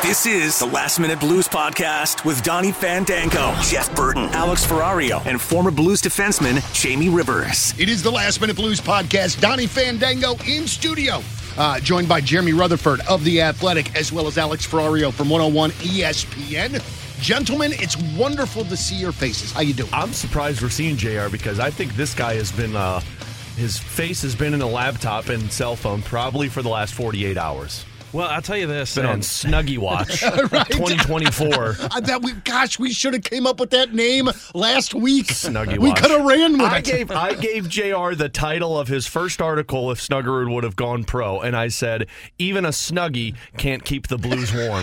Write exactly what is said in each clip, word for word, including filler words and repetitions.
This is the Last Minute Blues Podcast with Donnie Fandango, Jeff Burton, Alex Ferrario, and former Blues defenseman Jamie Rivers. It is the Last Minute Blues Podcast. Donnie Fandango in studio, uh, joined by Jeremy Rutherford of The Athletic, as well as Alex Ferrario from one oh one E S P N. Gentlemen, it's wonderful to see your faces. How you doing? I'm surprised we're seeing J R because I think this guy has been, uh, his face has been in a laptop and cell phone probably for the last forty-eight hours. Well, I'll tell you this. Been on Snuggie Watch right. twenty twenty-four. Uh, that we, gosh, we should have came up with that name last week. Snuggie we Watch. We could have ran with I it. Gave, I gave J R the title of his first article if Snuggerud would have gone pro, and I said, even a Snuggie can't keep the Blues warm.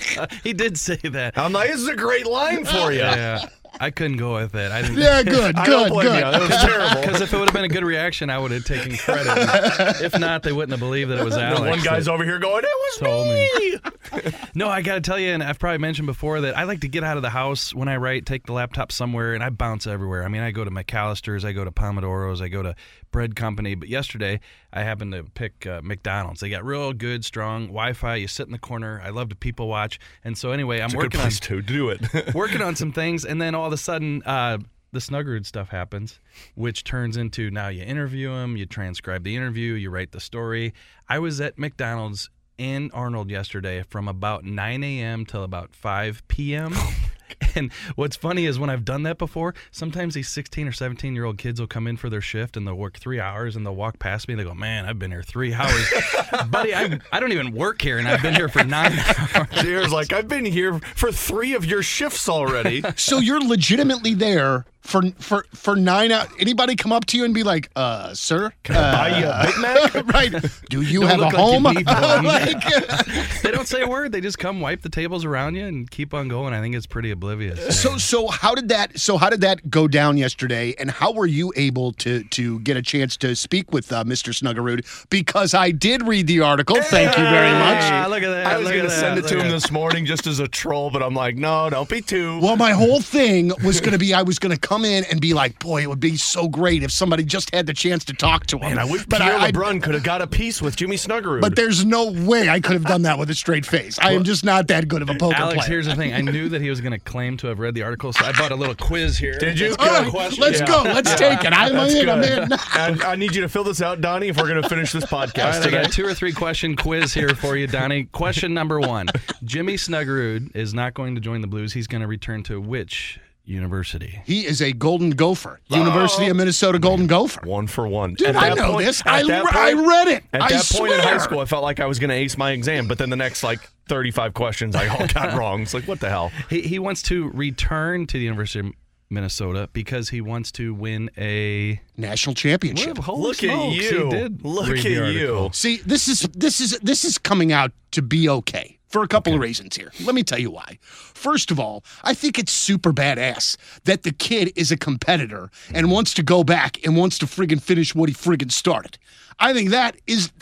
He did say that. I'm like, this is a great line for you. Yeah. I couldn't go with it. I didn't. Yeah, good, I good, don't blame good. You. That was terrible. Because if it would have been a good reaction, I would have taken credit. If not, they wouldn't have believed that it was Alex. One guy's over here going, it was told me. me. No, I got to tell you, and I've probably mentioned before that I like to get out of the house when I write, take the laptop somewhere, and I bounce everywhere. I mean, I go to McAllister's, I go to Pomodoros, I go to Bread Company. But yesterday, I happened to pick uh, McDonald's. They got real good, strong Wi-Fi. You sit in the corner. I love to people watch. And so anyway, I'm it's a working good place on to do it. working on some things, and then all of a sudden, uh, the Snuggerud stuff happens, which turns into now you interview him, you transcribe the interview, you write the story. I was at McDonald's in Arnold yesterday from about nine a.m. till about five p.m. And what's funny is when I've done that before, sometimes these sixteen or seventeen-year-old kids will come in for their shift and they'll work three hours and they'll walk past me and they go, man, I've been here three hours. Buddy, I, I don't even work here and I've been here for nine hours. Jared's like, I've been here for three of your shifts already. So you're legitimately there for for for nine hours. Anybody come up to you and be like, uh, sir? Can I buy you a Big Mac? Right. Do you Don't have a look like home? you need one. Like, They don't say a word. They just come wipe the tables around you and keep on going. I think it's pretty oblivious. So so how did that so how did that go down yesterday, and how were you able to to get a chance to speak with uh, Mister Snuggerud? Because I did read the article. Thank you very much. Ah, look at that. I was look going to at send that, it to look him at this morning just as a troll, but I'm like, no, don't be too. Well, my whole thing was going to be I was going to come in and be like, boy, it would be so great if somebody just had the chance to talk to him. Man, I wish but Pierre I, LeBrun could have got a piece with Jimmy Snuggerud. But there's no way I could have done that with a straight face. I am just not that good of a poker Alex, player. here's the thing. I knew that he was going to claim to have read the article, so I bought a little quiz here. Did you? All right, let's Yeah. go. Let's take it. I'm That's in. I'm good. in. I, I need you to fill this out, Donnie, if we're going to finish this podcast All right, I today. got a two or three question quiz here for you, Donnie. Question number one. Jimmy Snuggerud is not going to join the Blues. He's going to return to which university? He is a Golden Gopher. University of Minnesota Golden Gopher. One for one. Dude, At I that know point- this. at I, that re- I point- read it. At I that point in high swear. school, I felt like I was going to ace my exam, but then the next, like, thirty-five questions I all got wrong. It's like, what the hell? He, he wants to return to the University of Minnesota because he wants to win a National championship. Well, holy Look at smokes, you. He did Look read at the article. you. See, this is this is this is coming out to be okay for a couple of reasons here. Let me tell you why. First of all, I think it's super badass that the kid is a competitor and wants to go back and wants to friggin' finish what he friggin' started. I think that is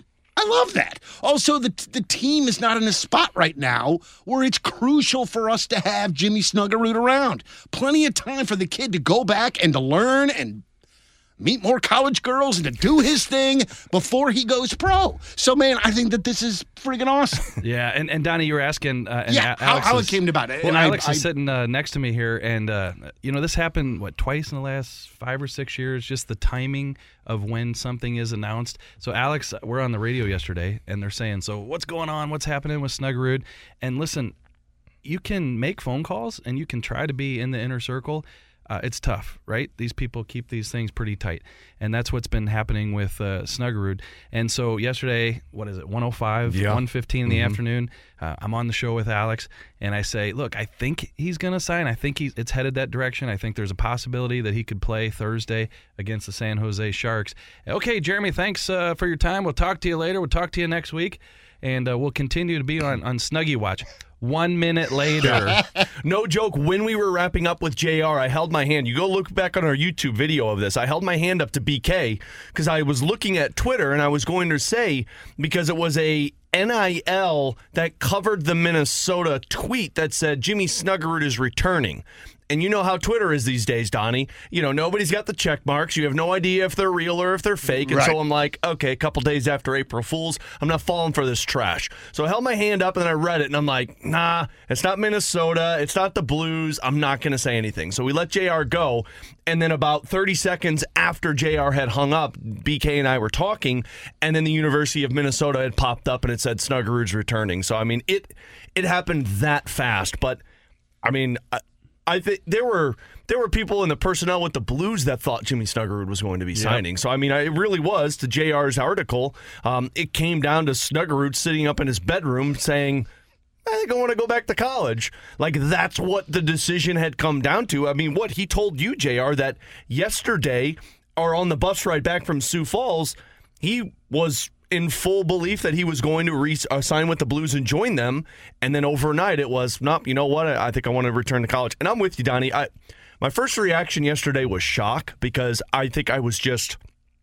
I love that. Also, the the team is not in a spot right now where it's crucial for us to have Jimmy Snuggerud around. Plenty of time for the kid to go back and to learn and meet more college girls and to do his thing before he goes pro. So, man, I think that this is friggin' awesome. Yeah, and, and Donnie, you were asking. Uh, and Yeah, A- how- Alex how it is- came about it. Well, And I- Alex I- is sitting uh, next to me here, and uh, you know this happened what twice in the last five or six years. Just the timing of when something is announced. So, Alex, we're on the radio yesterday, and they're saying, "So, what's going on? What's happening with Snuggerud?" And listen, you can make phone calls, and you can try to be in the inner circle. Uh, it's tough, right? These people keep these things pretty tight, and that's what's been happening with uh, Snuggerud. And so yesterday, what is it, one oh five, Yeah. one fifteen in the Mm-hmm. afternoon, uh, I'm on the show with Alex, and I say, look, I think he's going to sign. I think he's, it's headed that direction. I think there's a possibility that he could play Thursday against the San Jose Sharks. Okay, Jeremy, thanks uh, for your time. We'll talk to you later. We'll talk to you next week, and uh, we'll continue to be on, on Snuggie Watch. One minute later. No joke, when we were wrapping up with J R, I held my hand. You go look back on our YouTube video of this. I held my hand up to B K because I was looking at Twitter and I was going to say, because it was a N I L that covered the Minnesota tweet that said Jimmy Snuggerud is returning. And you know how Twitter is these days, Donnie. You know, nobody's got the check marks. You have no idea if they're real or if they're fake. And Right. so I'm like, okay, a couple days after April Fool's, I'm not falling for this trash. So I held my hand up and then I read it and I'm like, nah, it's not Minnesota. It's not the Blues. I'm not going to say anything. So we let J R go. And then about thirty seconds after J R had hung up, B K and I were talking. And then the University of Minnesota had popped up and it said Snuggerud's returning. So, I mean, it, it happened that fast. But, I mean... I, I think there were there were people in the personnel with the Blues that thought Jimmy Snuggerud was going to be yep. signing. So, I mean, it really was, to J R's article, um, it came down to Snuggerud sitting up in his bedroom saying, I think I want to go back to college. Like, that's what the decision had come down to. I mean, what he told you, J R, that yesterday, or on the bus ride back from Sioux Falls, he was in full belief that he was going to re- uh, sign with the Blues and join them, and then overnight it was, nope, you know what, I, I think I want to return to college. And I'm with you, Donnie. I, my first reaction yesterday was shock, because I think I was just...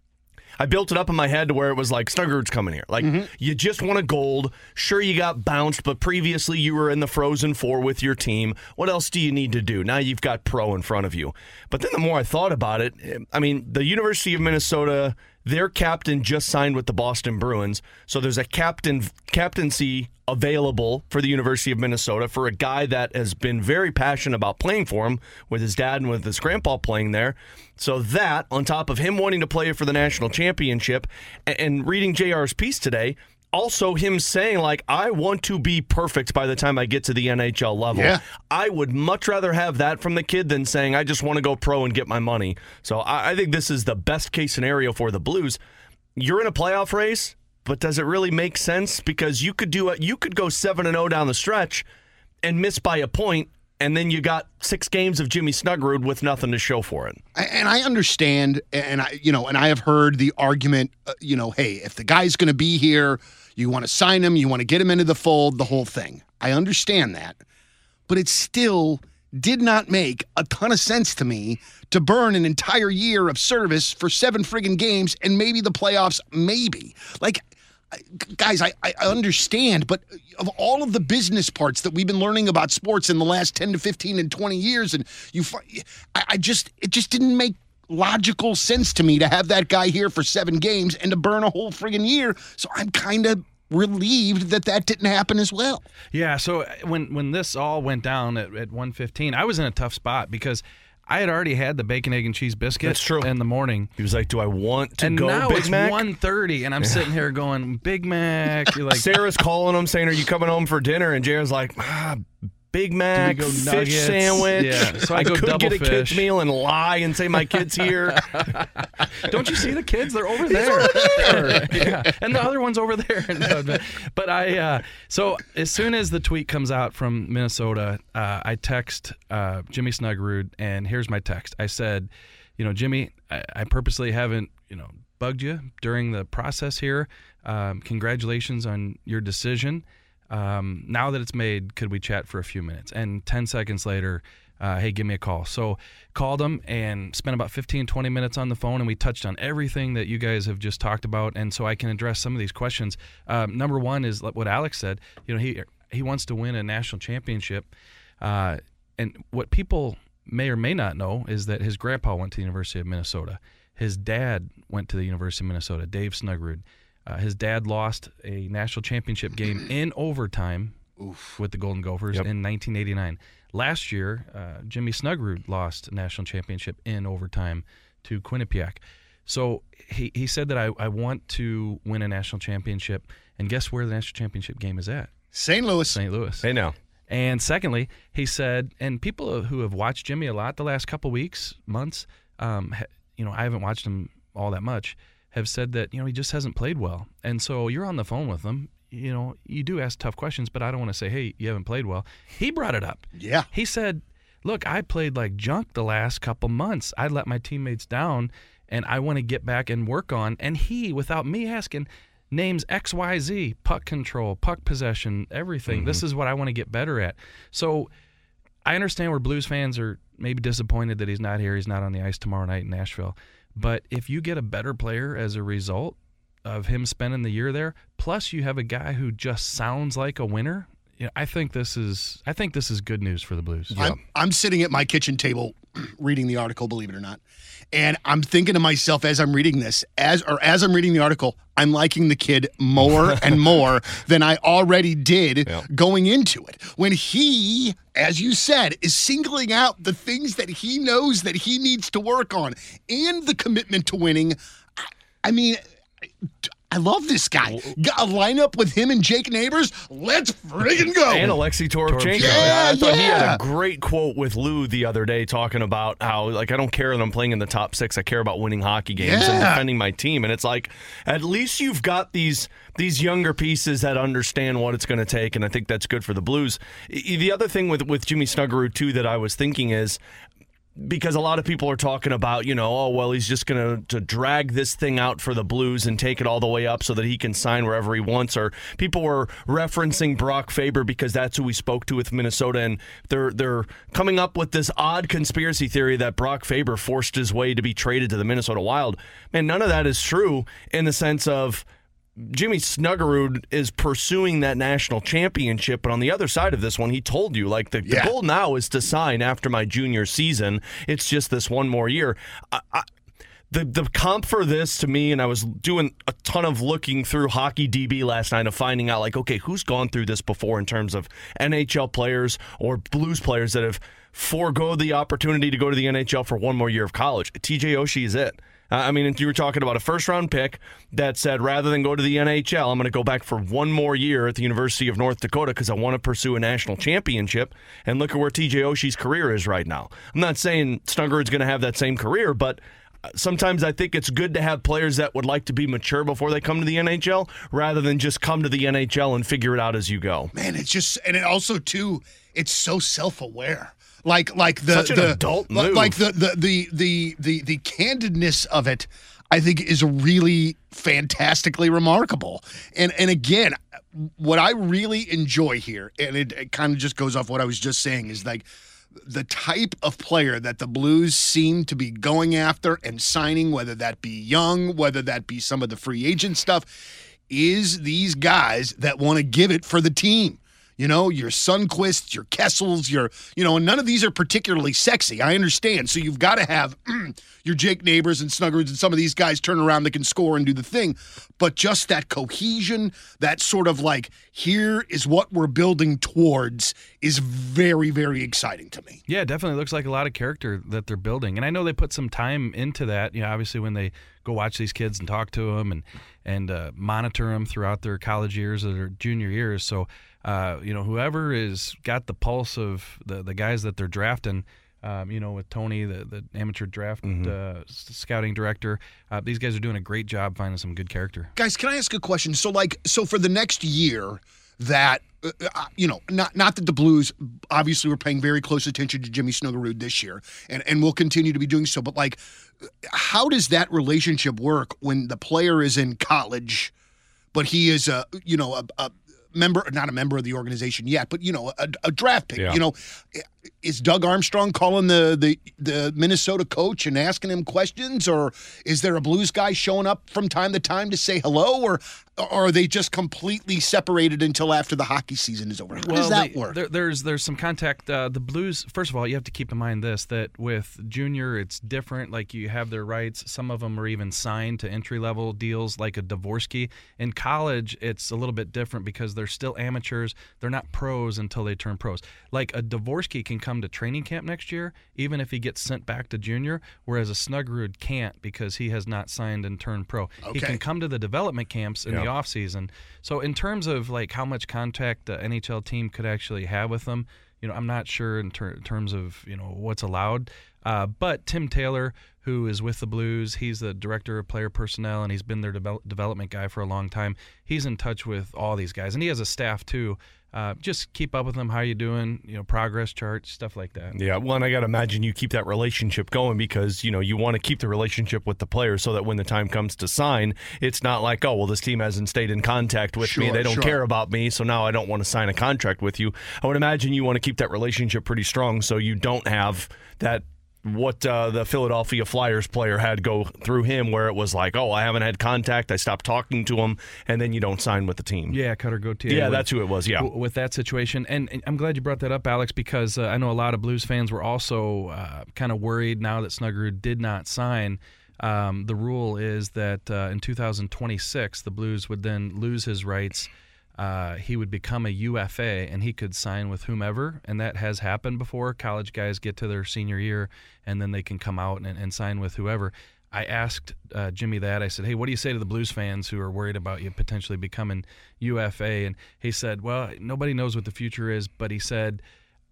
I built it up in my head to where it was like, Snuggerud's coming here. Like, mm-hmm. you just won a gold. Sure, you got bounced, but previously you were in the Frozen Four with your team. What else do you need to do? Now you've got pro in front of you. But then the more I thought about it, I mean, the University of Minnesota, their captain just signed with the Boston Bruins. So there's a captain captaincy available for the University of Minnesota for a guy that has been very passionate about playing for him, with his dad and with his grandpa playing there. So that, on top of him wanting to play for the national championship, and, and reading J R's piece today, also him saying, like, I want to be perfect by the time I get to the N H L level. Yeah. I would much rather have that from the kid than saying, I just want to go pro and get my money. So I, I think this is the best case scenario for the Blues. You're in a playoff race, but does it really make sense? Because you could do a, you could go seven and oh down the stretch and miss by a point, and then you got six games of Jimmy Snuggerud with nothing to show for it. And I understand, and I, you know, and I have heard the argument, uh, you know, hey, if the guy's going to be here, you want to sign him, you want to get him into the fold, the whole thing. I understand that, but it still did not make a ton of sense to me to burn an entire year of service for seven friggin' games and maybe the playoffs, maybe. Like, guys, I, I understand, but of all of the business parts that we've been learning about sports in the last ten to fifteen and twenty years, and you, I, I just, it just didn't make logical sense to me to have that guy here for seven games and to burn a whole friggin' year. So I'm kind of relieved that that didn't happen as well. Yeah, so when when this all went down at, at one fifteen, I was in a tough spot because I had already had the bacon, egg, and cheese biscuit That's true. in the morning. He was like, do I want to and go now Big it's Mac? one thirty, and I'm sitting here going, Big Mac. You're like, Sarah's calling him saying, are you coming home for dinner? And Jared's like, ah, Big Mac, go fish nuggets? sandwich. Yeah, so I I go could double get a kid's fish. meal and lie and say my kid's here. Don't you see the kids? They're over there. Over there. Yeah, and the other one's over there. No, but, but I, uh, so as soon as the tweet comes out from Minnesota, uh, I text uh, Jimmy Snuggerud, and here's my text. I said, you know, Jimmy, I, I purposely haven't, you know, bugged you during the process here. Um, congratulations on your decision. Um, now that it's made, could we chat for a few minutes? And ten seconds later, uh, hey, give me a call. So called him and spent about fifteen, twenty minutes on the phone, and we touched on everything that you guys have just talked about, and so I can address some of these questions. Um, number one is what Alex said. You know, he he wants to win a national championship, uh, and what people may or may not know is that his grandpa went to the University of Minnesota. His dad went to the University of Minnesota, Dave Snuggerud. Uh, his dad lost a national championship game in overtime Oof. with the Golden Gophers yep. in nineteen eighty-nine. Last year, uh, Jimmy Snuggerud lost a national championship in overtime to Quinnipiac. So he, he said that I, I want to win a national championship, and guess where the national championship game is at? Saint Louis. Saint Louis. Hey, now. And secondly, he said, and people who have watched Jimmy a lot the last couple weeks, months, um, you know, I haven't watched him all that much, have said that, you know, he just hasn't played well. And so you're on the phone with him. You know, you do ask tough questions, but I don't want to say, hey, you haven't played well. He brought it up. Yeah. He said, look, I played like junk the last couple months. I let my teammates down, and I want to get back and work on. And he, without me asking, names X, Y, Z, puck control, puck possession, everything. Mm-hmm. This is what I want to get better at. So I understand where Blues fans are maybe disappointed that he's not here. He's not on the ice tomorrow night in Nashville. But if you get a better player as a result of him spending the year there, plus you have a guy who just sounds like a winner, you know, I think this is I think this is good news for the Blues. I'm, I'm sitting at my kitchen table reading the article, believe it or not, and I'm thinking to myself as I'm reading this, as or as I'm reading the article, I'm liking the kid more and more than I already did yeah. going into it. When he, as you said, is singling out the things that he knows that he needs to work on and the commitment to winning. I, I mean, I love this guy. Got a lineup with him and Jake Neighbors. Let's friggin' go. And Alexei Toropchenko. Yeah, I thought yeah. he had a great quote with Lou the other day talking about how, like, I don't care that I'm playing in the top six. I care about winning hockey games Yeah. and defending my team. And it's like, at least you've got these these younger pieces that understand what it's going to take, and I think that's good for the Blues. The other thing with, with Jimmy Snuggerud, too, that I was thinking is, because a lot of people are talking about, you know, oh, well, he's just going to to drag this thing out for the Blues and take it all the way up so that he can sign wherever he wants. Or people were referencing Brock Faber because that's who we spoke to with Minnesota, and they're they're coming up with this odd conspiracy theory that Brock Faber forced his way to be traded to the Minnesota Wild. Man, none of that is true in the sense of Jimmy Snuggerud is pursuing that national championship, but on the other side of this one, he told you, like, the, Yeah. the goal now is to sign after my junior season. It's just this one more year. I, I, the the comp for this to me, and I was doing a ton of looking through Hockey D B last night of finding out, like, okay, who's gone through this before in terms of N H L players or Blues players that have forego the opportunity to go to the N H L for one more year of college. T J Oshie is it. I mean, you were talking about a first-round pick that said, rather than go to the N H L, I'm going to go back for one more year at the University of North Dakota because I want to pursue a national championship. And look at where T J Oshie's career is right now. I'm not saying Snuggerud's going to have that same career, but sometimes I think it's good to have players that would like to be mature before they come to the N H L rather than just come to the N H L and figure it out as you go. Man, it's just, and it also, too, it's so self-aware. Like, like the Such an the adult li- move. like the the the the the the candidness of it, I think, is really fantastically remarkable. And and again, what I really enjoy here, and it, it kind of just goes off what I was just saying, is like the type of player that the Blues seem to be going after and signing, whether that be young, whether that be some of the free agent stuff, is these guys that want to give it for the team. You know, your Sundqvists, your Kessels, your, you know, and none of these are particularly sexy. I understand. So you've got to have your Jake Neighbors and Snuggerud and some of these guys turn around that can score and do the thing. But just that cohesion, that sort of like, here is what we're building towards, is very, very exciting to me. Yeah, it definitely looks like a lot of character that they're building. And I know they put some time into that, you know, obviously when they go watch these kids and talk to them and, and uh, monitor them throughout their college years or their junior years. So, Uh, you know, whoever is got the pulse of the, the guys that they're drafting, um, you know, with Tony, the, the amateur draft Mm-hmm. uh, scouting director, uh, these guys are doing a great job finding some good character. Guys, can I ask a question? So, like, so for the next year that, uh, uh, you know, not not that the Blues, obviously we're paying very close attention to Jimmy Snuggerud this year, and, and we'll continue to be doing so, but, like, how does that relationship work when the player is in college, but he is a, you know, a, a member, not a member of the organization yet, but, you know, a, a draft pick. Yeah. You know, is Doug Armstrong calling the, the the Minnesota coach and asking him questions, or is there a Blues guy showing up from time to time to say hello, or, or are they just completely separated until after the hockey season is over? How does that they- work? There, there's there's some contact. Uh, the Blues, first of all, you have to keep in mind this, that with junior, it's different. Like, you have their rights. Some of them are even signed to entry-level deals like a Dvorsky. In college, it's a little bit different because they're still amateurs. They're not pros until they turn pros. Like, a Dvorsky can come to training camp next year, even if he gets sent back to junior, whereas a Snuggerud can't because he has not signed and turned pro. Okay. He can come to the development camps in Yep. the offseason. So in terms of like how much contact the N H L team could actually have with them, you know, I'm not sure in ter- terms of, you know, what's allowed. Uh, but Tim Taylor, who is with the Blues, he's the director of player personnel, and he's been their devel- development guy for a long time. He's in touch with all these guys, and he has a staff too. Uh, just keep up with them. How you doing? You know, progress charts, stuff like that. Yeah, well, and I got to imagine you keep that relationship going because, you know, you want to keep the relationship with the player so that when the time comes to sign, it's not like, oh, well, this team hasn't stayed in contact with me. Sure, They don't sure. care about me, so now I don't want to sign a contract with you. I would imagine you want to keep that relationship pretty strong so you don't have that what uh, the Philadelphia Flyers player had go through him, where it was like, oh, I haven't had contact, I stopped talking to him, and then you don't sign with the team. Yeah, Cutter Gauthier. Yeah, with, that's who it was, yeah. w- with that situation. And, and I'm glad you brought that up, Alex, because uh, I know a lot of Blues fans were also uh, kind of worried now that Snuggerud did not sign. Um, the rule is that uh, in two thousand twenty-six, the Blues would then lose his rights. Uh, he would become a U F A, and he could sign with whomever, and that has happened before. College guys get to their senior year, and then they can come out and, and sign with whoever. I asked uh, Jimmy that. I said, hey, what do you say to the Blues fans who are worried about you potentially becoming U F A? And he said, well, nobody knows what the future is, but he said,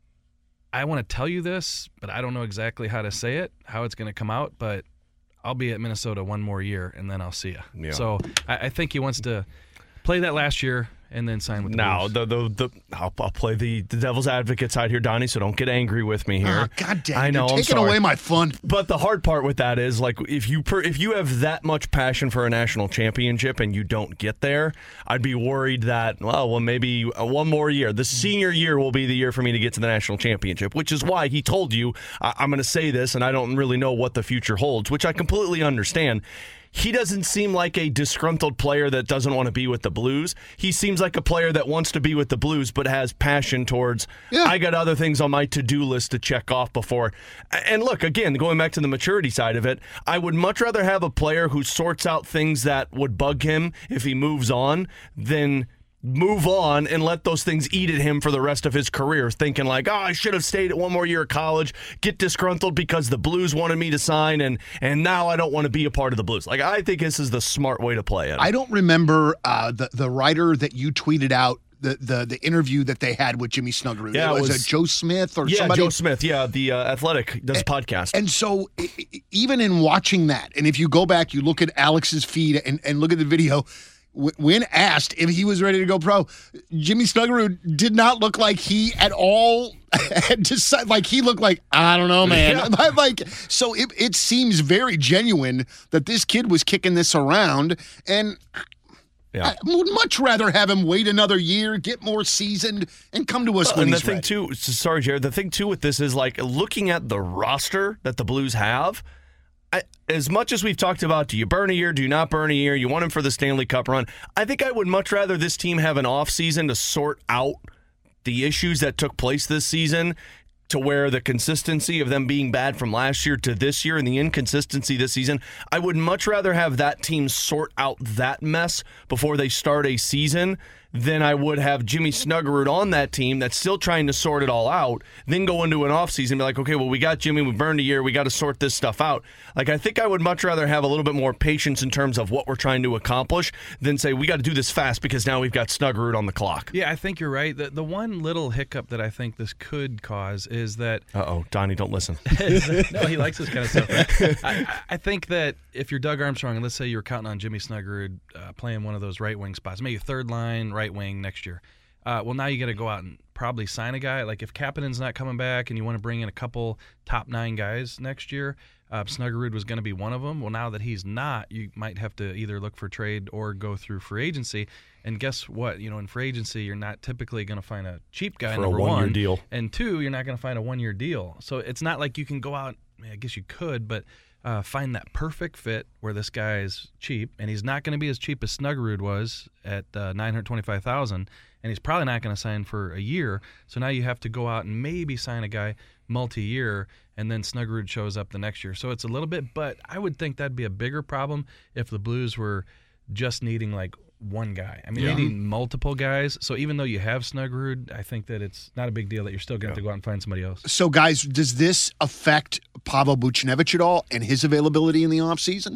I want to tell you this, but I don't know exactly how to say it, how it's going to come out, but I'll be at Minnesota one more year, and then I'll see you. Yeah. So I, I think he wants to play that last year and then sign with the now, Blues. the, the, the, I'll, I'll play the, the devil's advocate side here, Donnie, so don't get angry with me here. Oh, God damn it. I know, You're I'm taking sorry. away my fun. But the hard part with that is, like, if you per, if you have that much passion for a national championship and you don't get there, I'd be worried that, well, well, maybe one more year. The senior year will be the year for me to get to the national championship, which is why he told you, I, I'm going to say this, and I don't really know what the future holds, which I completely understand. He doesn't seem like a disgruntled player that doesn't want to be with the Blues. He seems like a player that wants to be with the Blues but has passion towards, yeah. I got other things on my to-do list to check off before. And look, again, going back to the maturity side of it, I would much rather have a player who sorts out things that would bug him if he moves on than move on and let those things eat at him for the rest of his career, thinking like, oh, I should have stayed at one more year of college, get disgruntled because the Blues wanted me to sign, and and now I don't want to be a part of the Blues. Like, I think this is the smart way to play it. I don't remember uh, the, the writer that you tweeted out, the the, the interview that they had with Jimmy Snuggerud. Yeah, was it it was, Joe Smith or yeah, somebody? Joe Smith, yeah, the uh, Athletic does a podcast. And so I- I- even in watching that, and if you go back, you look at Alex's feed and, and look at the video, when asked if he was ready to go pro, Jimmy Snuggerud did not look like he at all had decided. Like, he looked like, I don't know, man. Yeah. Like, so it, it seems very genuine that this kid was kicking this around, and yeah. I would much rather have him wait another year, get more seasoned, and come to us well, when and he's the thing ready. too, sorry, Jared, the thing too with this is, like, looking at the roster that the Blues have, I, as much as we've talked about, do you burn a year, do you not burn a year, you want him for the Stanley Cup run, I think I would much rather this team have an offseason to sort out the issues that took place this season, to where the consistency of them being bad from last year to this year and the inconsistency this season, I would much rather have that team sort out that mess before they start a season than I would have Jimmy Snuggerud on that team that's still trying to sort it all out, then go into an offseason and be like, okay, well, we got Jimmy, we burned a year, we got to sort this stuff out. Like, I think I would much rather have a little bit more patience in terms of what we're trying to accomplish than say, we got to do this fast because now we've got Snuggerud on the clock. Yeah, I think you're right. The, the one little hiccup that I think this could cause is that... Uh-oh, Donnie, don't listen. No, he likes this kind of stuff. I, I think that if you're Doug Armstrong, and let's say you're counting on Jimmy Snuggerud uh, playing one of those right wing spots, maybe third line, right wing next year. Uh, well, now you got to go out and probably sign a guy. Like, if Kapanen's not coming back and you want to bring in a couple top nine guys next year, uh, Snuggerud was going to be one of them. Well, now that he's not, you might have to either look for trade or go through free agency. And guess what? You know, in free agency, you're not typically going to find a cheap guy, for number a one-year one. deal. And two, you're not going to find a one-year deal. So it's not like you can go out, I guess you could, but uh, find that perfect fit where this guy is cheap, and he's not going to be as cheap as Snuggerud was at uh, nine hundred twenty-five thousand dollars, and he's probably not going to sign for a year. So now you have to go out and maybe sign a guy multi-year, and then Snuggerud shows up the next year. So it's a little bit, but I would think that'd be a bigger problem if the Blues were just needing like one guy. I mean, Yeah. they need multiple guys. So even though you have Snuggerud, I think that it's not a big deal that you're still going to have to go out and find somebody else. So, guys, does this affect Pavel Buchnevich at all and his availability in the offseason?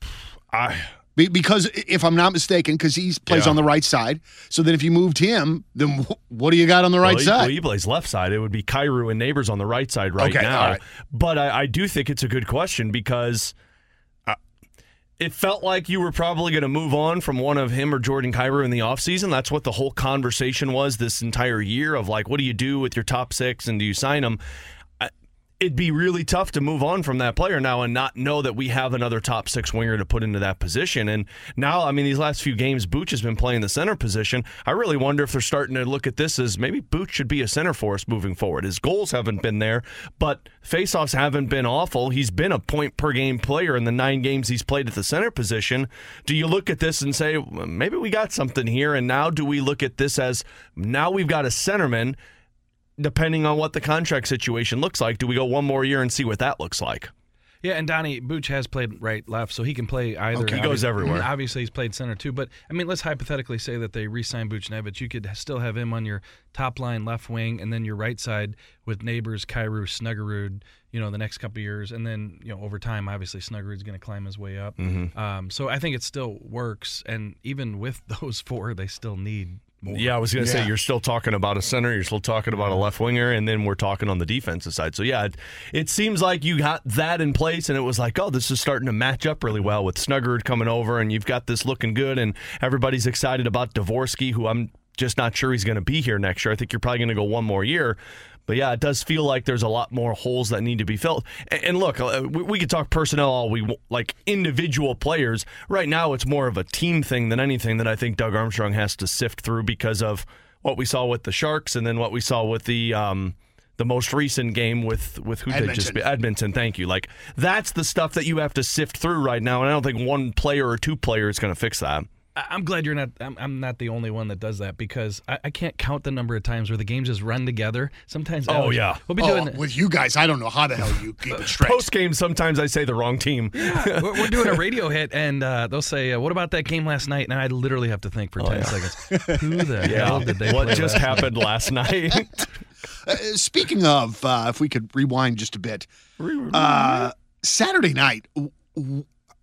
I... Be- Because if I'm not mistaken, because he plays Yeah. on the right side, so then if you moved him, then wh- what do you got on the right well, he, side? Well, he plays left side. It would be Kyrou and Neighbors on the right side right Okay, now. all right. But I, I do think it's a good question because uh, it felt like you were probably going to move on from one of him or Jordan Kyrou in the offseason. That's what the whole conversation was this entire year of, like, what do you do with your top six and do you sign them? I, it'd be really tough to move on from that player now and not know that we have another top six winger to put into that position. And now, I mean, these last few games, Booch has been playing the center position. I really wonder if they're starting to look at this as maybe Booch should be a center for us moving forward. His goals haven't been there, but faceoffs haven't been awful. He's been a point per game player in the nine games he's played at the center position. Do you look at this and say, well, maybe we got something here? And now do we look at this as now we've got a centerman? Depending on what the contract situation looks like, do we go one more year and see what that looks like? Yeah, and Donnie Booch has played right, left, so he can play either. Okay. He goes everywhere. Obviously, he's played center too. But I mean, let's hypothetically say that they re-sign Buchnevich. You could still have him on your top line left wing, and then your right side with Neighbors, Kyrou, Snuggerud. You know, the next couple of years, and then you know, over time, obviously Snuggerud's going to climb his way up. Mm-hmm. Um, so I think it still works, and even with those four, they still need. More. Yeah, I was going to yeah. say, you're still talking about a center, you're still talking about a left winger, and then we're talking on the defensive side. So, yeah, it, it seems like you got that in place, and it was like, oh, this is starting to match up really well with Snuggerud coming over, and you've got this looking good, and everybody's excited about Dvorsky, who I'm just not sure he's going to be here next year. I think you're probably going to go one more year. But, yeah, it does feel like there's a lot more holes that need to be filled. And, and look, we, we could talk personnel all we like individual players. Right now it's more of a team thing than anything that I think Doug Armstrong has to sift through because of what we saw with the Sharks and then what we saw with the um, the most recent game with, with who Edmonton. did just be Edmonton, thank you. Like, that's the stuff that you have to sift through right now, and I don't think one player or two players is going to fix that. I'm glad you're not. I'm, I'm not the only one that does that because I, I can't count the number of times where the games just run together. Sometimes. Oh Alex, yeah. We'll be oh, doing with you guys. I don't know how the hell you keep it straight. Post game, sometimes I say the wrong team. Yeah, we're, we're doing a radio hit, and uh, they'll say, uh, "What about that game last night?" And I literally have to think for oh, ten yeah. seconds. Who the yeah. hell did they? What play just last happened night? last night? uh, speaking of, uh, if we could rewind just a bit, uh, Saturday night. W- w-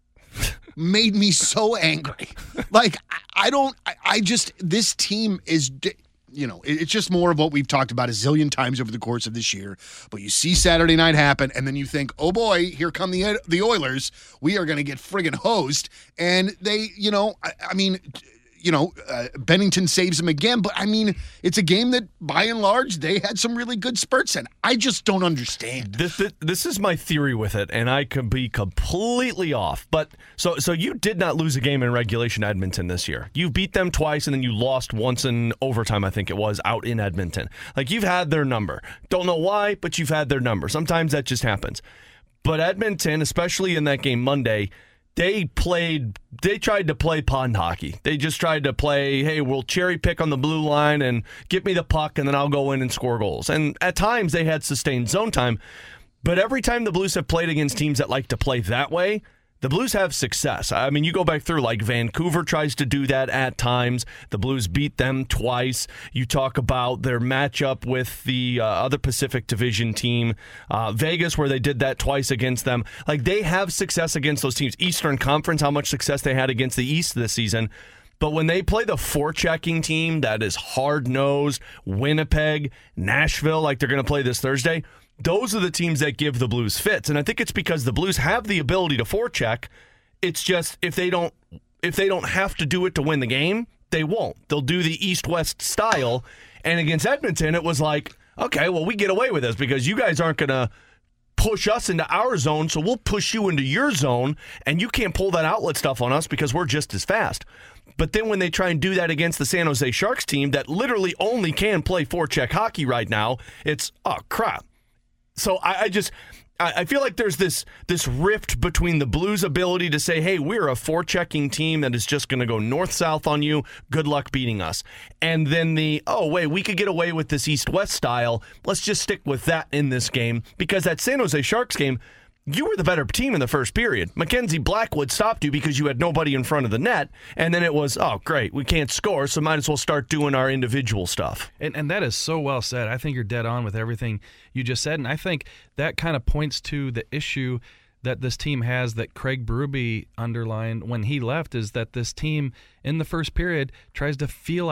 made me so angry. Like, I don't, I, I just, this team is, you know, it's just more of what we've talked about a zillion times over the course of this year. But you see Saturday night happen, and then you think, oh boy, here come the the Oilers. We are going to get friggin' hosed. And they, you know, I, I mean, you know, uh, Bennington saves him again. But, I mean, it's a game that, by and large, they had some really good spurts in. I just don't understand. This, this, this is my theory with it, and I could be completely off. But so so you did not lose a game in regulation Edmonton this year. You beat them twice, and then you lost once in overtime, I think it was, out in Edmonton. Like, you've had their number. Don't know why, but you've had their number. Sometimes that just happens. But Edmonton, especially in that game Monday, They played, they tried to play pond hockey. They just tried to play, hey, we'll cherry pick on the blue line and get me the puck, and then I'll go in and score goals. And at times they had sustained zone time. But every time the Blues have played against teams that like to play that way, the Blues have success. I mean, you go back through, like Vancouver tries to do that at times. The Blues beat them twice. You talk about their matchup with the uh, other Pacific Division team, uh, Vegas, where they did that twice against them. Like, they have success against those teams. Eastern Conference, how much success they had against the East this season. But when they play the forechecking team that is hard-nosed, Winnipeg, Nashville, like they're going to play this Thursday, those are the teams that give the Blues fits. And I think it's because the Blues have the ability to forecheck. It's just if they don't if they don't have to do it to win the game, they won't. They'll do the East-West style. And against Edmonton, it was like, okay, well, we get away with this because you guys aren't going to push us into our zone, so we'll push you into your zone, and you can't pull that outlet stuff on us because we're just as fast. But then when they try and do that against the San Jose Sharks team that literally only can play forecheck hockey right now, it's, oh, crap. So I, I just I, I feel like there's this this rift between the Blues' ability to say, hey, we're a forechecking team that is just going to go north-south on you. Good luck beating us. And then the, oh, wait, we could get away with this east-west style. Let's just stick with that in this game. Because that San Jose Sharks game, you were the better team in the first period. Mackenzie Blackwood stopped you because you had nobody in front of the net. And then it was, oh, great, we can't score, so might as well start doing our individual stuff. And and that is so well said. I think you're dead on with everything you just said. And I think that kind of points to the issue that this team has that Craig Berube underlined when he left, is that this team in the first period tries to feel out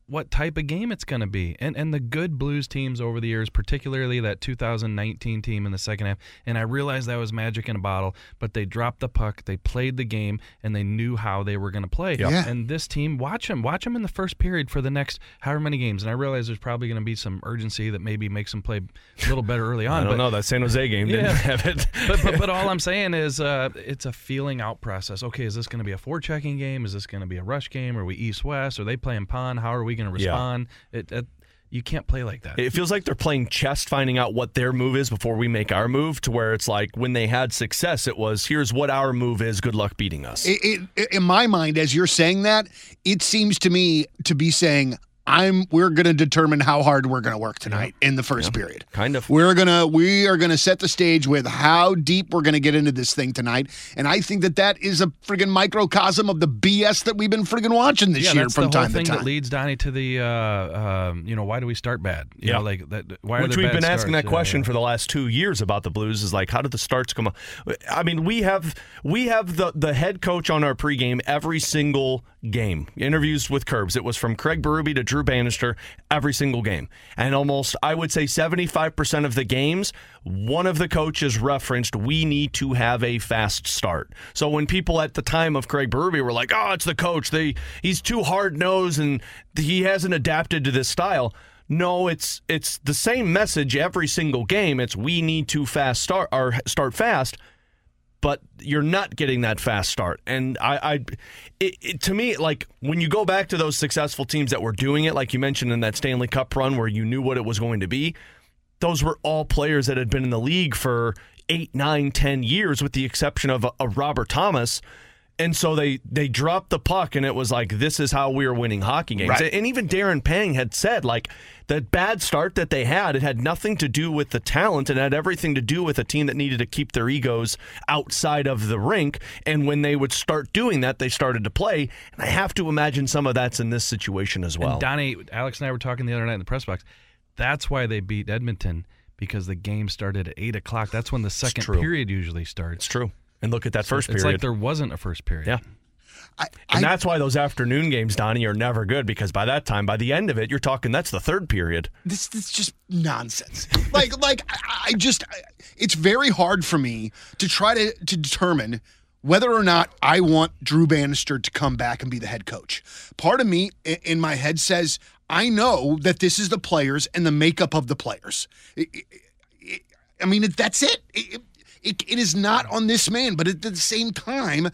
what type of game it's going to be. And and the good Blues teams over the years, particularly that two thousand nineteen team in the second half, and I realized that was magic in a bottle, but they dropped the puck, they played the game, and they knew how they were going to play. Yeah. And this team, watch them. Watch them in the first period for the next however many games. And I realize there's probably going to be some urgency that maybe makes them play a little better early on. I don't but, know. That San Jose game didn't Yeah. have it. but, but but all I'm saying is uh, it's a feeling out process. Okay, is this going to be a forechecking game? Is this going to be a rush game? Are we east-west? Are they playing pon? How are we going to Yeah. respond? It, it, you can't play like that. It feels like they're playing chess, finding out what their move is before we make our move, to where it's like when they had success, it was, here's what our move is, good luck beating us. It, it, in my mind, as you're saying that, it seems to me to be saying, I'm. We're going to determine how hard we're going to work tonight in the first Yeah. period. Kind of. We're gonna we are gonna set the stage with how deep we're gonna get into this thing tonight, and I think that that is a friggin' microcosm of the B S that we've been friggin' watching this yeah, year that's from the whole time thing to time. that leads Donnie to the, uh, um, you know, why do we start bad? You Yeah. know, like that. Why Which are there we've bad been asking starts? that Yeah, question yeah. for the last two years about the Blues, is like, how did the starts come up? I mean, we have we have the, the head coach on our pregame every single game. Interviews with Curbs. It was from Craig Berube to Drew Bannister every single game. And almost, I would say seventy-five percent of the games, one of the coaches referenced, we need to have a fast start. So when people at the time of Craig Berube were like, oh, it's the coach, they he's too hard-nosed and he hasn't adapted to this style. No, it's it's the same message every single game. It's we need to fast start or start fast, but you're not getting that fast start. And I, I it, it, to me, like when you go back to those successful teams that were doing it, like you mentioned in that Stanley Cup run where you knew what it was going to be, those were all players that had been in the league for eight, nine, ten years, with the exception of, of Robert Thomas. And so they they dropped the puck, and it was like, this is how we are winning hockey games. Right. And even Darren Pang had said, like, that bad start that they had, it had nothing to do with the talent, and had everything to do with a team that needed to keep their egos outside of the rink. And when they would start doing that, they started to play. And I have to imagine some of that's in this situation as well. And Donnie, Alex and I were talking the other night in the press box. That's why they beat Edmonton, because the game started at eight o'clock. That's when the second true. period usually starts. It's true. And look at that first It's period. like there wasn't a first period. Yeah. I, And I- that's why those afternoon games, Donnie, are never good, because by that time, by the end of it, you're talking that's the third period. this this is just nonsense. like like I, I just I, it's very hard for me to try to to determine whether or not I want Drew Bannister to come back and be the head coach. Part of me i- in my head says I know that this is the players and the makeup of the players. It- it- it- I mean, it, that's it. It, it. It is not on this man, but at the same time,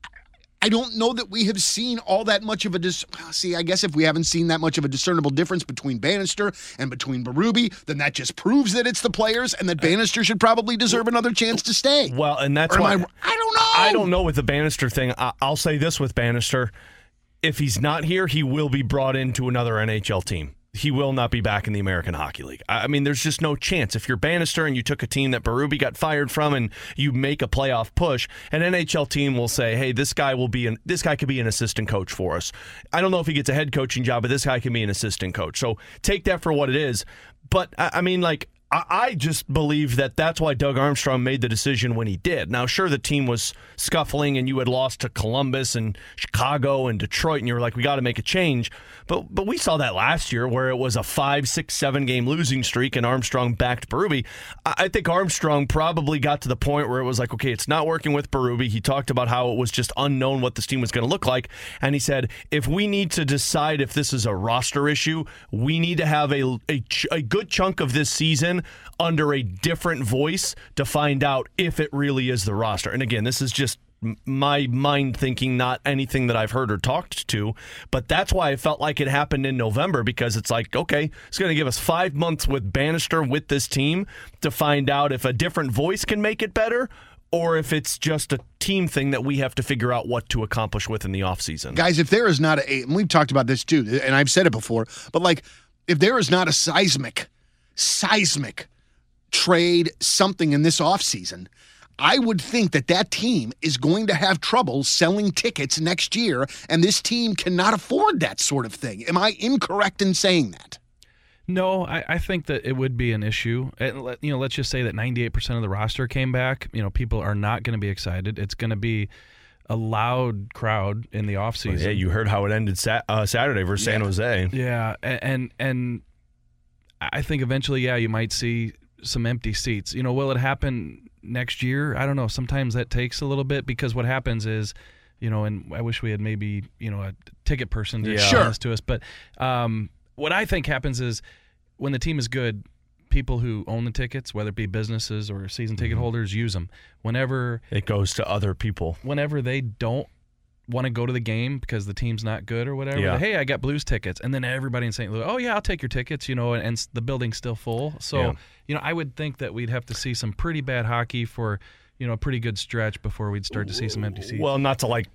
I don't know that we have seen all that much of a dis- see. I guess if we haven't seen that much of a discernible difference between Bannister and between Berube, then that just proves that it's the players, and that Bannister should probably deserve another chance to stay. Well, and that's Or am why I, I don't know. I don't know with the Bannister thing. I, I'll say this with Bannister: if he's not here, he will be brought into another N H L team. He will not be back in the American Hockey League. I I mean, there's just no chance. If you're Bannister and you took a team that Berube got fired from, and you make a playoff push, an N H L team will say, "Hey, this guy will be an this guy could be an assistant coach for us." I don't know if he gets a head coaching job, but this guy can be an assistant coach. So take that for what it is. But I, I mean, like. I just believe that that's why Doug Armstrong made the decision when he did. Now, sure, the team was scuffling, and you had lost to Columbus and Chicago and Detroit, and you were like, we got to make a change. But but we saw that last year where it was a five, six, seven game losing streak, and Armstrong backed Berube. I think Armstrong probably got to the point where it was like, okay, it's not working with Berube. He talked about how it was just unknown what this team was going to look like, and he said, if we need to decide if this is a roster issue, we need to have a a, ch- a good chunk of this season under a different voice to find out if it really is the roster. And again, this is just my mind thinking, not anything that I've heard or talked to, but that's why I felt like it happened in November, because it's like, okay, it's going to give us five months with Bannister with this team to find out if a different voice can make it better, or if it's just a team thing that we have to figure out what to accomplish with in the offseason. Guys, if there is not a, and we've talked about this too, and I've said it before, but like, if there is not a seismic, seismic trade something in this offseason, I would think that that team is going to have trouble selling tickets next year, and this team cannot afford that sort of thing. Am I incorrect in saying that? No, I, I think that it would be an issue. And let, you know, let's just say that ninety-eight percent of the roster came back. You know, people are not going to be excited. It's going to be a loud crowd in the offseason. Yeah, you heard how it ended sat- uh, Saturday versus Yeah. San Jose. Yeah, and, and and I think eventually, yeah, you might see some empty seats. You know, will it happen next year? I don't know. Sometimes that takes a little bit because what happens is, you know, and I wish we had maybe, you know, a ticket person to Yeah. explain Sure. this to us. But um, what I think happens is when the team is good, people who own the tickets, whether it be businesses or season ticket Mm-hmm. holders, use them. Whenever It goes to other people. whenever they don't want to go to the game because the team's not good or whatever, Yeah. hey, I got Blues tickets. And then everybody in Saint Louis, oh, yeah, I'll take your tickets, you know, and, and the building's still full. So, Yeah. you know, I would think that we'd have to see some pretty bad hockey for, you know, a pretty good stretch before we'd start to see some empty seats. Well, not to like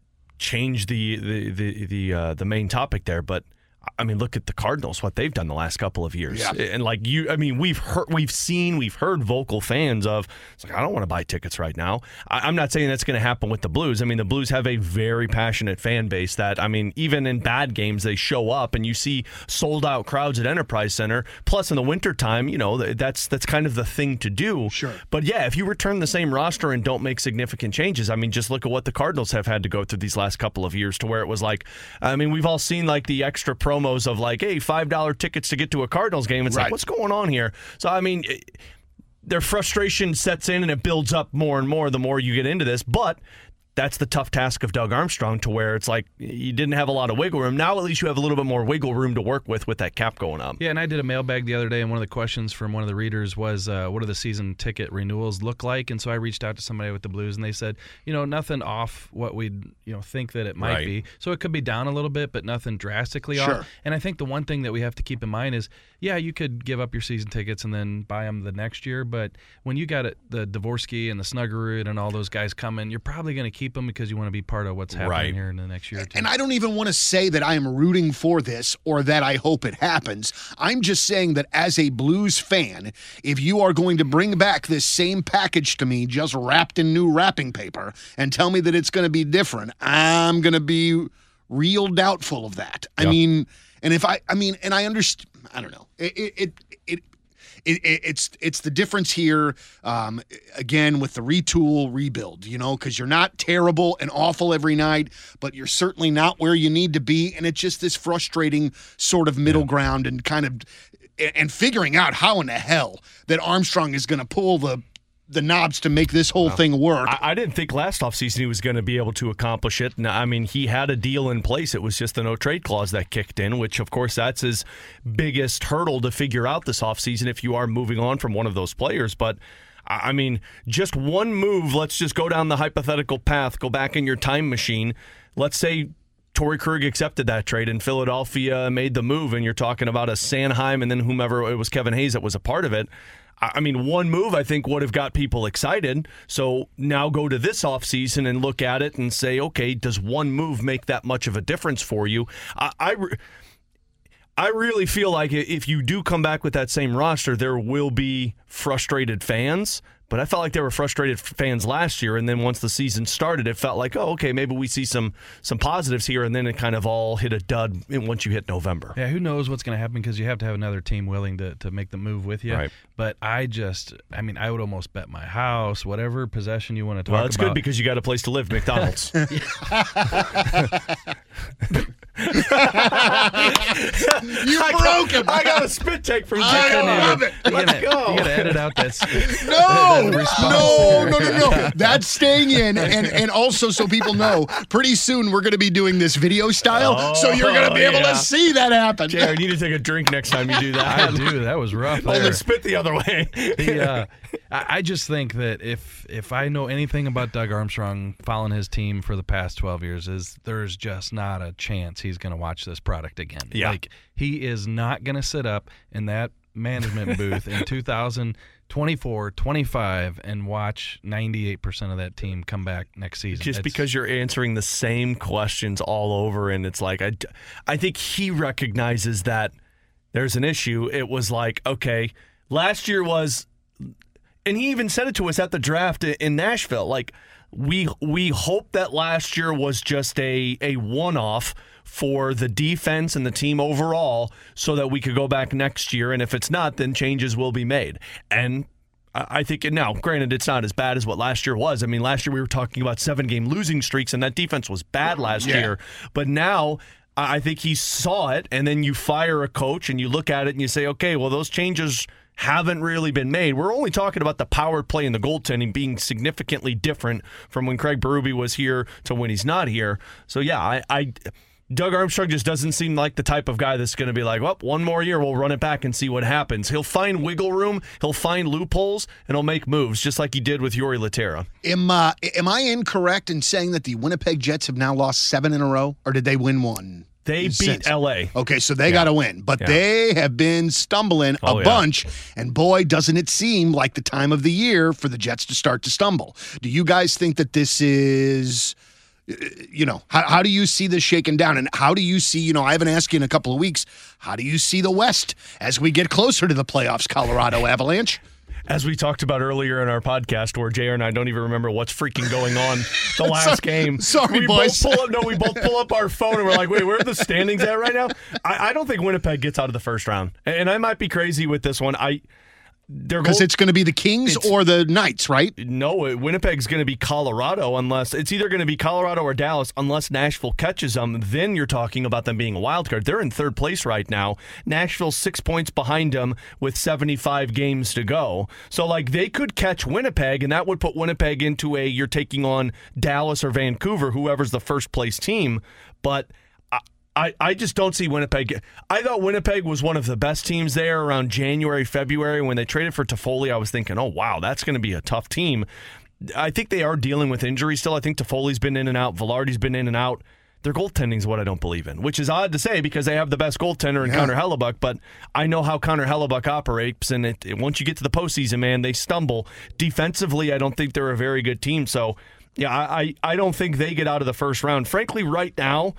change the the the the, uh, the main topic there, but I mean, look at the Cardinals, what they've done the last couple of years. Yeah. And like you, I mean, we've heard, we've seen, we've heard vocal fans of, it's like, I don't want to buy tickets right now. I, I'm not saying that's going to happen with the Blues. I mean, the Blues have a very passionate fan base that, I mean, even in bad games, they show up and you see sold out crowds at Enterprise Center. Plus in the wintertime, you know, that's, that's kind of the thing to do. Sure. But yeah, if you return the same roster and don't make significant changes, I mean, just look at what the Cardinals have had to go through these last couple of years to where it was like, I mean, we've all seen like the extra promos of like, hey, five dollar tickets to get to a Cardinals game. It's Right. like, what's going on here? So, I mean, it, their frustration sets in and it builds up more and more the more you get into this. But that's the tough task of Doug Armstrong, to where it's like you didn't have a lot of wiggle room. Now at least you have a little bit more wiggle room to work with with that cap going up. Yeah, and I did a mailbag the other day, and one of the questions from one of the readers was, uh, what do the season ticket renewals look like? And so I reached out to somebody with the Blues, and they said, you know, nothing off what we'd, you know, think that it might Right. be. So it could be down a little bit, but nothing drastically Sure. off. And I think the one thing that we have to keep in mind is, yeah, you could give up your season tickets and then buy them the next year, but when you got it, the Dvorsky and the Snuggerud and all those guys coming, you're probably going to keep them because you want to be part of what's happening Right. here in the next year or two. And I don't even want to say that I am rooting for this or that I hope it happens. I'm just saying that as a Blues fan, if you are going to bring back this same package to me just wrapped in new wrapping paper and tell me that it's going to be different, I'm going to be real doubtful of that. I Yeah. mean, and if I, I mean, and I understand, I don't know. It, it, it, it It, it, it's it's the difference here, um, again, with the retool, rebuild, you know, because you're not terrible and awful every night, but you're certainly not where you need to be. And it's just this frustrating sort of middle ground and kind of and figuring out how in the hell that Armstrong is going to pull the the knobs to make this whole thing work. I, I didn't think last offseason he was going to be able to accomplish it. And, I mean, he had a deal in place. It was just the no-trade clause that kicked in, which, of course, that's his biggest hurdle to figure out this offseason if you are moving on from one of those players. But, I mean, just one move, let's just go down the hypothetical path, go back in your time machine. Let's say Torrey Krug accepted that trade and Philadelphia made the move, and you're talking about a Sanheim and then whomever, it was Kevin Hayes that was a part of it. I mean, one move I think would have got people excited. So now go to this offseason and look at it and say, okay, does one move make that much of a difference for you? I, I, I really feel like if you do come back with that same roster, there will be frustrated fans. But I felt like there were frustrated fans last year, and then once the season started, it felt like, oh, okay, maybe we see some some positives here, and then it kind of all hit a dud once you hit November. Yeah, who knows what's going to happen because you have to have another team willing to, to make the move with you. Right. But I just, I mean, I would almost bet my house, whatever possession you want to talk Well, that's about. good because you got a place to live, McDonald's. You broke him. I got a spit take from I Jim. love it. You Let's gotta, go. you gotta edit out that. No, that response no, there. no, no, no. That's staying in. And and also so people know, pretty soon we're going to be doing this video style. Oh, so you're going to be able yeah. to see that happen. Jay, I need to take a drink next time you do I that. do. That was rough. Oh, there. the spit the other way. The, uh, I I just think that if if I know anything about Doug Armstrong following his team for the past twelve years, is there's just not a chance he's going to watch this product again. Yeah. Like he is not going to sit up in that management booth in two thousand twenty-four, twenty-five and watch ninety-eight percent of that team come back next season. Just It's- because you're answering the same questions all over, and it's like, I, I think he recognizes that there's an issue. It was like, okay, last year was, and he even said it to us at the draft in Nashville, like, we we hope that last year was just a, a one-off for the defense and the team overall so that we could go back next year, and if it's not, then changes will be made. And I think now, granted, it's not as bad as what last year was. I mean, last year we were talking about seven-game losing streaks, and that defense was bad last yeah. year. But now I think he saw it, and then you fire a coach, and you look at it, and you say, okay, well, those changes haven't really been made. We're only talking about the power play and the goaltending being significantly different from when Craig Berube was here to when he's not here. So, yeah, I... I Doug Armstrong just doesn't seem like the type of guy that's going to be like, well, one more year, we'll run it back and see what happens. He'll find wiggle room, he'll find loopholes, and he'll make moves, just like he did with Jori Lehtera. Am, uh, am I incorrect in saying that the Winnipeg Jets have now lost seven in a row, or did they win one? They beat since? L A. Okay, so they Yeah. got to win. But Yeah. they have been stumbling Oh, a yeah. bunch, and boy, doesn't it seem like the time of the year for the Jets to start to stumble. Do you guys think that this is... You know, how, how do you see this shaking down? And how do you see, you know, I haven't asked you in a couple of weeks, how do you see the West as we get closer to the playoffs, Colorado Avalanche? As we talked about earlier in our podcast, where J R and I don't even remember what's freaking going on the last game. Sorry, we boys. Both pull up, no, we both pull up our phone and we're like, wait, where are the standings at right now? I, I don't think Winnipeg gets out of the first round. And I might be crazy with this one. I Because it's going to be the Kings It's- or the Knights, right? No, Winnipeg's going to be Colorado unless it's either going to be Colorado or Dallas unless Nashville catches them. Then you're talking about them being a wild card. They're in third place right now. Nashville's six points behind them with seventy-five games to go. So, like, they could catch Winnipeg, and that would put Winnipeg into a you're taking on Dallas or Vancouver, whoever's the first place team. But I, I just don't see Winnipeg. I thought Winnipeg was one of the best teams there around January, February. When they traded for Toffoli, I was thinking, oh, wow, that's going to be a tough team. I think they are dealing with injuries still. I think Toffoli's been in and out. Velarde's been in and out. Their goaltending is what I don't believe in, which is odd to say because they have the best goaltender in Yeah. Connor Hellebuck, but I know how Connor Hellebuck operates, and it, it, once you get to the postseason, man, they stumble. Defensively, I don't think they're a very good team. So, yeah, I, I, I don't think they get out of the first round. Frankly, right now,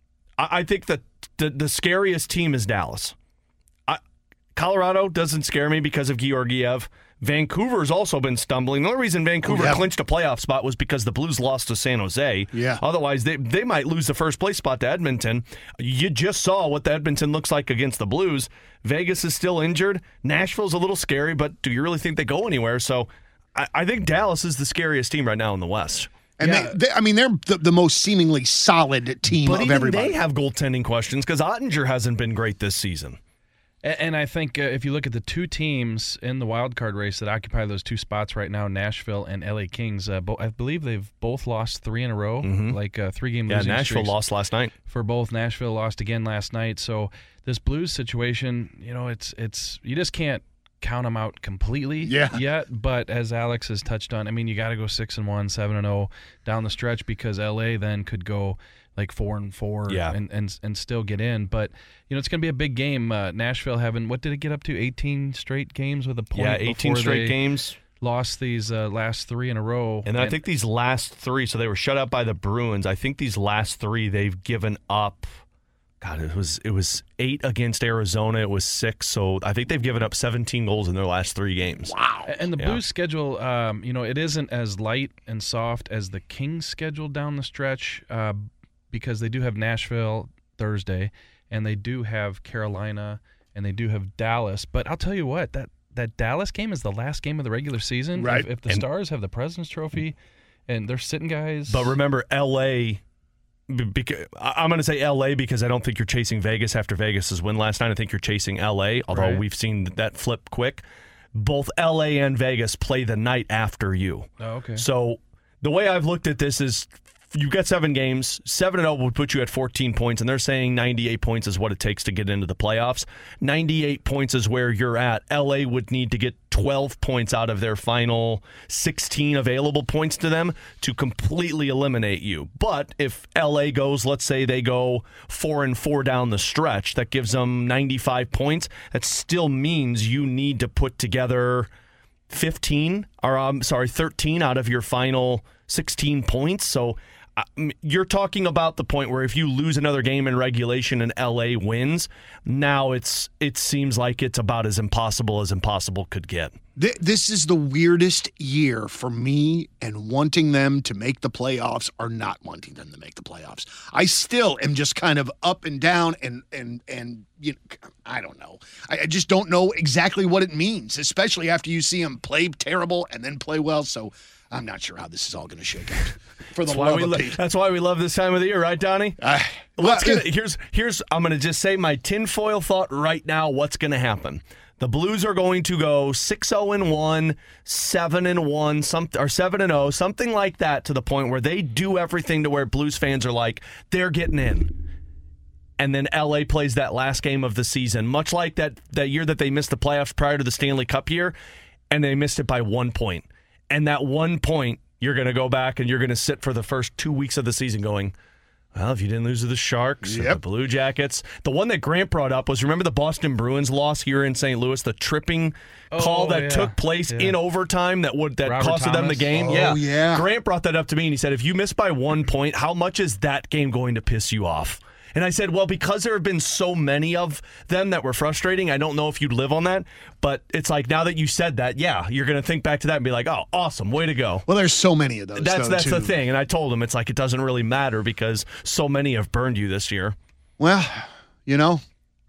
I think that the, the scariest team is Dallas. I, Colorado doesn't scare me because of Georgiev. Vancouver's also been stumbling. The only reason Vancouver Oh, yeah. clinched a playoff spot was because the Blues lost to San Jose. Yeah. Otherwise, they, they might lose the first place spot to Edmonton. You just saw what the Edmonton looks like against the Blues. Vegas is still injured. Nashville's a little scary, but do you really think they go anywhere? So I, I think Dallas is the scariest team right now in the West. And Yeah. they, they, I mean, they're the, the most seemingly solid team But of even everybody. they have goaltending questions because Ottinger hasn't been great this season. A- And I think uh, if you look at the two teams in the wild card race that occupy those two spots right now, Nashville and L A Kings, uh, bo- I believe they've both lost three in a row, like uh, three-game Yeah, losing Nashville streaks lost last night. for both. Nashville lost again last night. So this Blues situation, you know, it's it's you just can't count them out completely Yeah. yet. But as Alex has touched on, I mean, you got to go six and one, seven and zero down the stretch because L A then could go like four and four, Yeah. and, and and still get in. But you know, it's going to be a big game. Uh, Nashville having what did it get up to? eighteen straight games with a point. Yeah, eighteen before straight they games. Lost these uh, last three in a row. And I think these last three, so they were shut out by the Bruins. I think these last three they've given up. God, it was it was eight against Arizona. It was six. So I think they've given up seventeen goals in their last three games. wow. And the Yeah. Blues schedule, um, you know, it isn't as light and soft as the Kings schedule down the stretch uh, because they do have Nashville Thursday, and they do have Carolina, and they do have Dallas. But I'll tell you what, that, that Dallas game is the last game of the regular season. Right. If, if the And- Stars have the President's Trophy and they're sitting guys. But remember, L A. Because, I'm going to say L A because I don't think you're chasing Vegas after Vegas' win last night. I think you're chasing L A, although Right. we've seen that flip quick. Both L A and Vegas play the night after you. Oh, okay. So the way I've looked at this is you've got seven games. seven and oh would put you at fourteen points, and they're saying ninety-eight points is what it takes to get into the playoffs. ninety-eight points is where you're at. L A would need to get twelve points out of their final sixteen available points to them to completely eliminate you. But if L A goes, let's say they go four and four down the stretch, that gives them ninety-five points. That still means you need to put together fifteen, or I'm sorry, thirteen out of your final sixteen points. So uh, you're talking about the point where if you lose another game in regulation and L A wins, now it's it seems like it's about as impossible as impossible could get. Th- this is the weirdest year for me, and wanting them to make the playoffs or not wanting them to make the playoffs. I still am just kind of up and down, and and and you know, I don't know. I, I just don't know exactly what it means, especially after you see them play terrible and then play well. So I'm not sure how this is all going to shake out. For the That's why, love we of lo- Pete. that's why we love this time of the year, right, Donnie? Uh, Let's well, get it. Here's here's I'm going to just say my tinfoil thought right now. What's going to happen? The Blues are going to go six oh and one, seven and one, some, or seven and oh, something like that, to the point where they do everything to where Blues fans are like, they're getting in. And then L A plays that last game of the season, much like that, that year that they missed the playoffs prior to the Stanley Cup year, and they missed it by one point. And that one point, you're going to go back and you're going to sit for the first two weeks of the season going, well, if you didn't lose to the Sharks or Yep. the Blue Jackets. The one that Grant brought up was, remember the Boston Bruins loss here in Saint Louis, the tripping Oh, call that yeah. took place Yeah. in overtime that would that Robert costed them the Thomas? game? Oh, yeah. yeah. Grant brought that up to me, and he said, if you miss by one point, how much is that game going to piss you off? And I said, well, because there have been so many of them that were frustrating, I don't know if you'd live on that. But it's like, now that you said that, yeah, you're going to think back to that and be like, oh, awesome, way to go. well, there's so many of those. That's though, that's too. the thing. And I told him, it's like, it doesn't really matter because so many have burned you this year. Well, you know,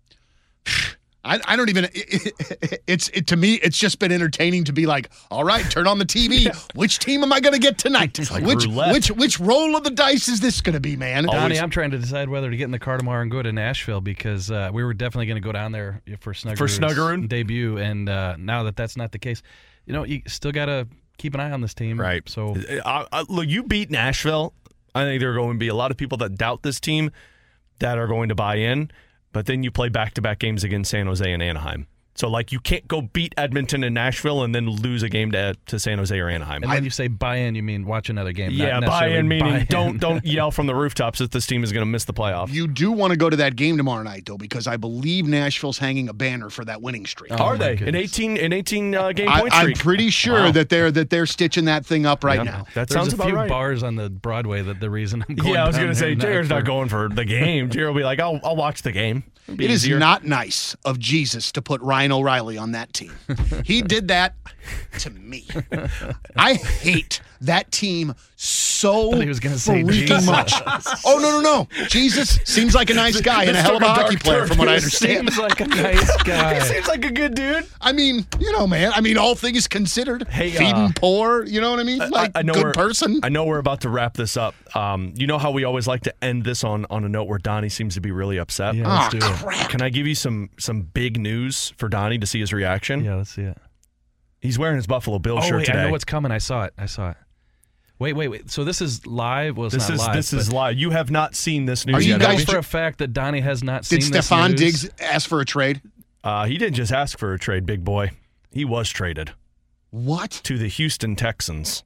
I, I don't even. It, it's it, to me. It's just been entertaining to be like, all right, turn on the T V. Yeah. Which team am I going to get tonight? like which roulette. which which roll of the dice is this going to be, man? Donnie, I'm trying to decide whether to get in the car tomorrow and go to Nashville because uh, we were definitely going to go down there for Snuggerud's For Snuggerud? debut, and uh, now that that's not the case, you know, you still got to keep an eye on this team. Right. So I, I, look, you beat Nashville. I think there are going to be a lot of people that doubt this team that are going to buy in, but then you play back-to-back games against San Jose and Anaheim. So, like, you can't go beat Edmonton and Nashville and then lose a game to, to San Jose or Anaheim. and when you say buy in, you mean watch another game. yeah, not buy necessarily in meaning buy in. don't don't yell from the rooftops that this team is going to miss the playoff. You do want to go to that game tomorrow night, though, because I believe Nashville's hanging a banner for that winning streak. Oh, Are my they an goodness. eighteen an eighteen uh, game I, point I'm streak? pretty sure Wow. that they're that they're stitching that thing up right Yeah, now. That There's sounds a about few right. bars on the Broadway that the reason I'm going Yeah, I was down going to there say, not Jared's not for- going for the game. Jared will be like, I'll, I'll watch the game. It'll be It is easier. not nice of Jesus to put Ryan O'Reilly on that team. He did that to me. I hate that team so thought he was gonna say freaking Jesus. much. Oh, no, no, no. Jesus seems like a nice guy and a This hell of a took a hockey dark player, turn. from what I This understand. Seems like a nice He guy. seems like a good dude. I mean, you know, man. I mean, all things considered, Hey, feeding uh, poor, you know what I mean? Like, I, I know good we're, person. I know we're about to wrap this up. Um, you know how we always like to end this on, on a note where Donnie seems to be really upset? Yeah, Oh, let's do it. crap. Can I give you some some big news for Donnie to see his reaction? Yeah, let's see it. He's wearing his Buffalo Bill Oh, shirt wait, today. I know what's coming. I saw it. I saw it. Wait, wait, wait. So this is live? Well, it's this not is live. this is but live. You have not seen this news Are you yet. I have know guys you? for a fact that Donnie has not Did seen this Stefan news. Diggs ask for a trade? Uh, he didn't just ask for a trade, big boy. He was traded What? to the Houston Texans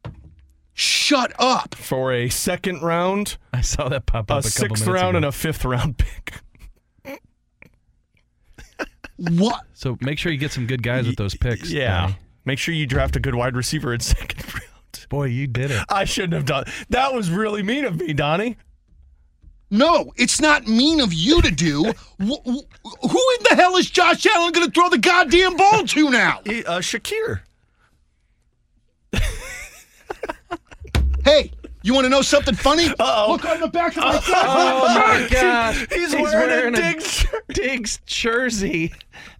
Shut up. for a second round, I saw that pop a up a, couple sixth minutes round, ago. and a fifth round pick. What? So make sure you get some good guys with those picks. Yeah. Donnie. Make sure you draft a good wide receiver in second round. Boy, you did it. I shouldn't have done. That was really mean of me, Donnie. No, it's not mean of you to do. Wh- wh- Who in the hell is Josh Allen going to throw the goddamn ball to now? He- Uh, Shakir. Hey, you want to know something funny? Uh-oh. Look on the back of my phone. Oh my God! He's, wearing, a Diggs shirt. Diggs jersey.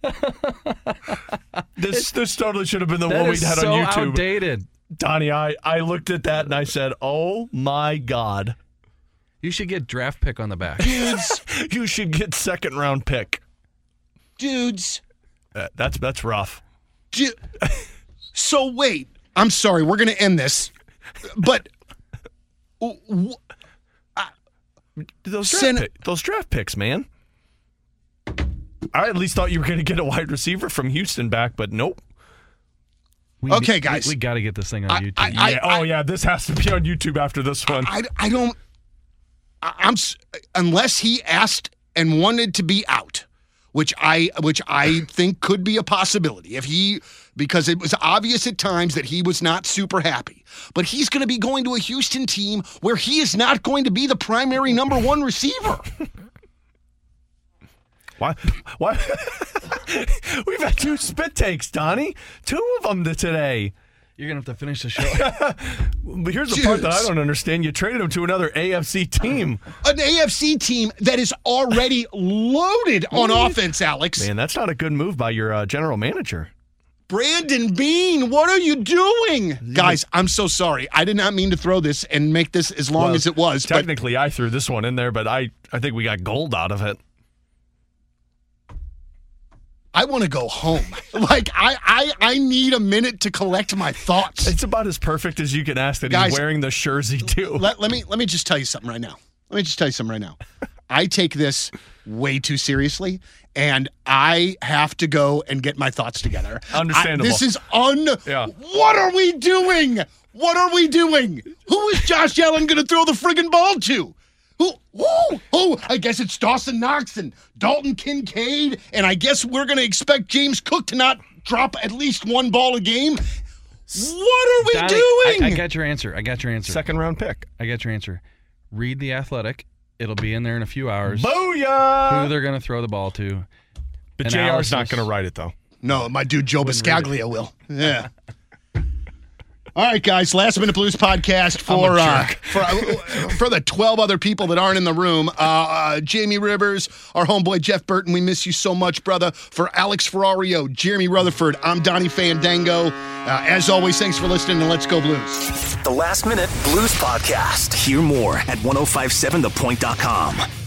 This this totally should have been the That one we is had so on YouTube. outdated. Donnie, I, I looked at that and I said, oh my God. You should get draft pick on the back. Dudes, You should get second round pick. dudes. Uh, that's that's rough. Du- so wait, I'm sorry, we're going to end this, but w- w- Those draft, Sen- pick, those draft picks, man. I at least thought you were going to get a wide receiver from Houston back, but nope. We, Okay, we- guys. we, got to get this thing on I- YouTube. I- Yeah, oh, yeah, this has to be on YouTube after this one. I, I don't. I, I'm s- unless he asked and wanted to be out, which I which I think could be a possibility. If he because it was obvious at times that he was not super happy, but he's going to be going to a Houston team where he is not going to be the primary number one receiver. Why? Why? We've had two spit takes, Donnie. Two of them today. You're going to have to finish the show. But here's the Jeez. part that I don't understand. You traded him to another A F C team. An A F C team that is already loaded on offense, Alex. Man, that's not a good move by your uh, general manager. Brandon Beane, what are you doing? Guys, I'm so sorry. I did not mean to throw this and make this as long well, as it was. Technically, but I threw this one in there, but I, I think we got gold out of it. I want to go home. Like, I, I I need a minute to collect my thoughts. It's about as perfect as you can ask that Guys, he's wearing the jersey, too. Let, let me let me just tell you something right now. Let me just tell you something right now. I take this way too seriously, and I have to go and get my thoughts together. Understandable. I, this is un... Yeah. What are we doing? What are we doing? Who is Josh Allen going to throw the friggin' ball to? Who, who, who? I guess it's Dawson Knox and Dalton Kincaid, and I guess we're going to expect James Cook to not drop at least one ball a game. What are we Donnie, doing? I, I got your answer. I got your answer. Second round pick. I got your answer. Read The Athletic. It'll be in there in a few hours. Booyah! Who they're going to throw the ball to. But J R's not going to write it, though. No, my dude Joe Biscaglia will. Yeah. All right, guys. Last Minute Blues podcast for uh, for uh, for the twelve other people that aren't in the room. Uh, uh, Jamie Rivers, our homeboy Jeff Burton. We miss you so much, brother. For Alex Ferrario, Jeremy Rutherford, I'm Donnie Fandango. Uh, as always, thanks for listening to Let's Go Blues. The Last Minute Blues Podcast. Hear more at ten fifty-seven the point dot com.